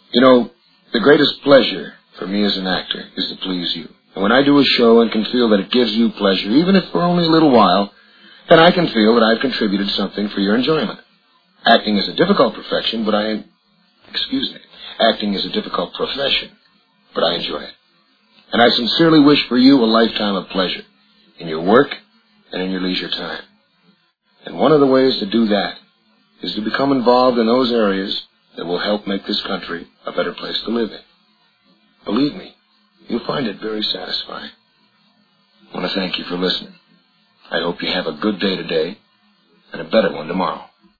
You know, the greatest pleasure for me as an actor is to please you. And when I do a show and can feel that it gives you pleasure, even if for only a little while, then I can feel that I've contributed something for your enjoyment. Acting is a difficult profession, Acting is a difficult profession, but I enjoy it. And I sincerely wish for you a lifetime of pleasure in your work and in your leisure time. And one of the ways to do that is to become involved in those areas that will help make this country a better place to live in. Believe me, you'll find it very satisfying. I want to thank you for listening. I hope you have a good day today and a better one tomorrow.